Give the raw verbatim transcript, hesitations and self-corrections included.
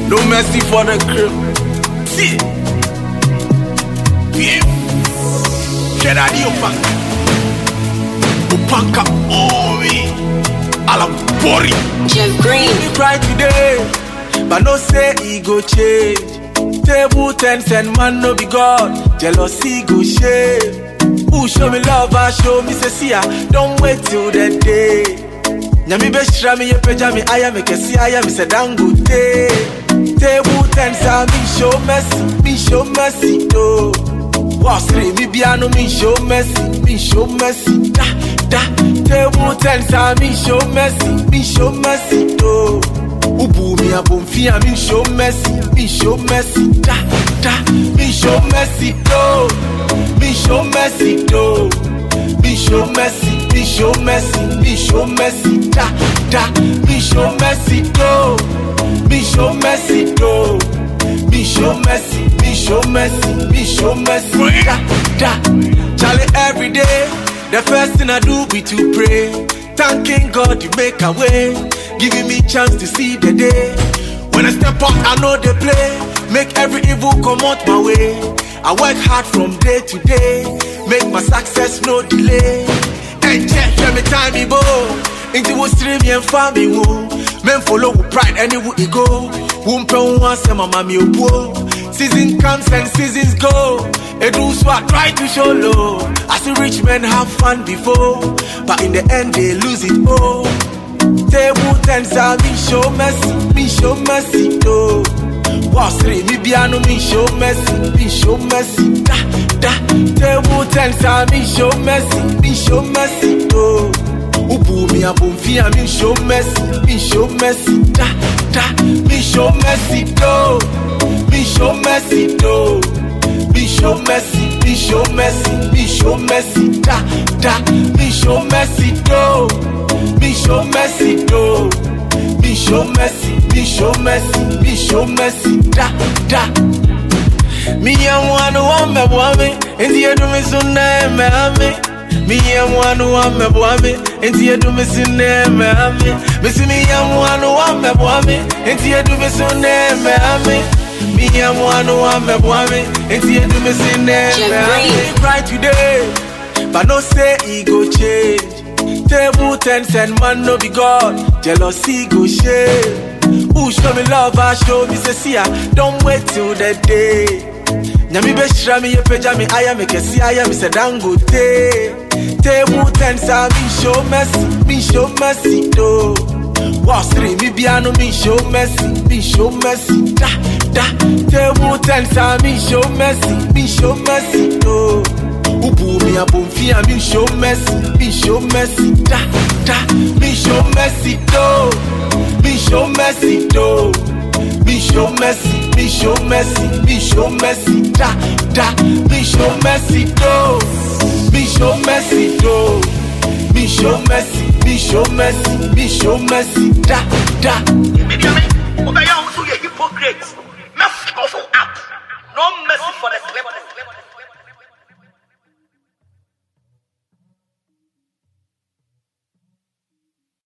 No mercy for the crew. See. Yeah. Get out of your pack. Upanka Ori. Alam Bori. Jeff Green. He cry today, but no say he go change. Table ten and man no be God. Jealousy go shame. Who show me love and show me say see ya. Don't wait till the day. Nyami beshra me ye peja me aya me kesi aya me say dangote. Table ten sa me show mercy, me show mercy do. Was three me biano me show mercy, me show mercy da da. Table ten sa me show mercy, me show mercy do. Ubu mi abomfia me show mercy, me show mercy da da. Me show mercy do, me show mercy do. Me show mercy, me show mercy, me show mercy da da. Me show mercy do, me show mercy do. Me show mercy, me show mercy, me show mercy da da. Charlie, every day the first thing I do be to pray, thanking God you make a way, giving me chance to see the day. When I step out, I know they play, make every evil come out my way. I work hard from day to day, make my success no delay. Hey, check, let me time me bo. Into what stream and family woo. Men follow with pride anywhere you go. Wumpe once and my mommy obo. Season comes and seasons go. It do so I try to show low. I see rich men have fun before, but in the end they lose it all. Table ten sa me show mercy, me show mercy do. Was three me biano me show mercy, me show mercy da da. Table ten sa me show mercy, me show mercy do. Ubu mi abomfia me show mercy, me show mercy da da. Me show mercy do, me show mercy do. Me show mercy, me show mercy, me show mercy da da. Me show mercy do, me show mercy do. Me show mercy, me show mercy, me show mercy da da. Me am one who am me boame, and the other me so na me ame. Me am one who am me boame, and the other me so na me ame. Me see me am one who am me boame, and the other me so na me ame. Me am one who am me boame, and the other me so na me ame. Cry today, but no say he go change. Table ten and man no be God. Jealousy go shame. Who show me love and show me say see ya. Don't wait till the day. Nyami beshra me ye peja me aya me kesi aya me say dangote. Table ten sa me show mercy, me show mercy do. Was three me biano me show mercy, me show mercy da da. Table ten sa me show mercy, me show mercy do. Ubu mi abomfia me show mercy, me show mercy da da. Me show mercy do, me show mercy do. Me show mercy, me show mercy, me show mercy da da. Me show mercy do, me show mercy do. Me show mercy, me show mercy, me show mercy da da.